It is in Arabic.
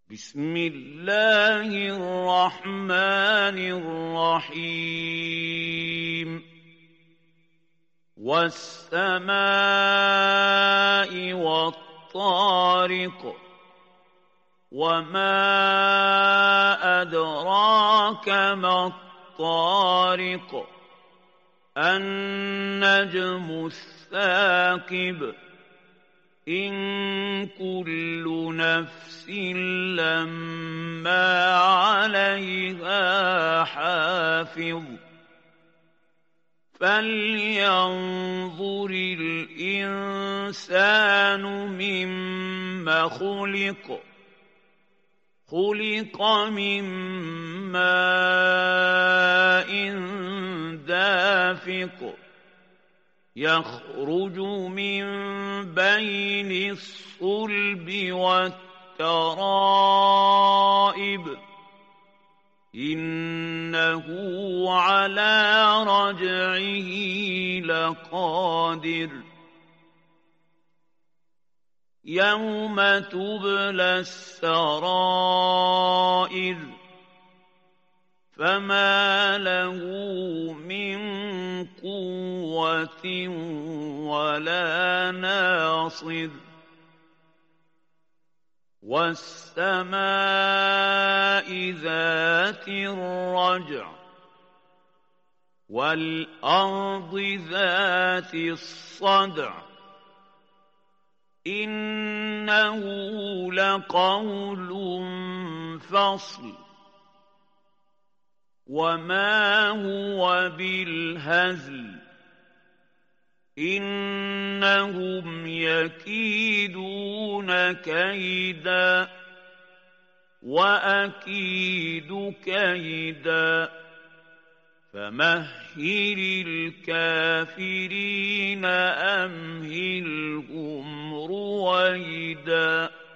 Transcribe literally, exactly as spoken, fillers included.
بسم الله الرحمن الرحيم والسماء والطارق وما أدراك ما الطارق النجم الثاقب إن كل نفس لما عليها حافظ فلينظر الإنسان مما خلق خلق من ماء دافق يخرج من بين الصلب والترائب إنه على رجعه لقادر يوم تبلى السرائر فما له من قوة ولا ناصر والسماء ذات الرجع والأرض ذات الصدع إنه لقول فصل وما هو بالهزل إنهم يكيدون كيدا وأكيد كيدا فمهل الكافرين أمهلهم رويدا